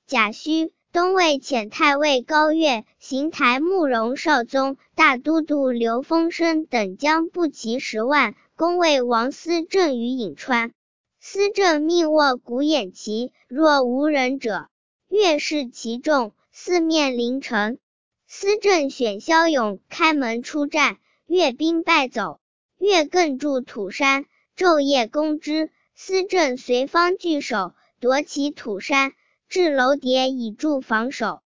甲戌，东魏遣太尉高悦、邢台慕容绍宗、大都督刘丰生等将步骑10万，攻魏王司政于颍川。司政命握鼓偃旗，若无人者，越视其众，四面临城。司政选骁勇开门出战，越兵败走。越更筑土山，昼夜攻之。司政随方据守，夺其土山，置楼叠以助防守。